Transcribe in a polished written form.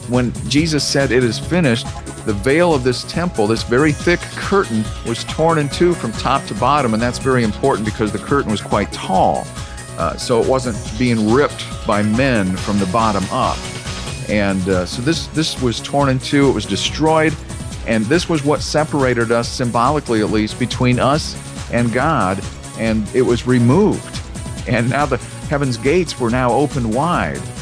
when Jesus said it is finished, the veil of this temple, this very thick curtain, was torn in two from top to bottom, and that's very important because the curtain was quite tall. So it wasn't being ripped by men from the bottom up. And so this was torn in two, it was destroyed, and this was what separated us, symbolically at least, between us and God, and it was removed. And now the heaven's gates were now open wide.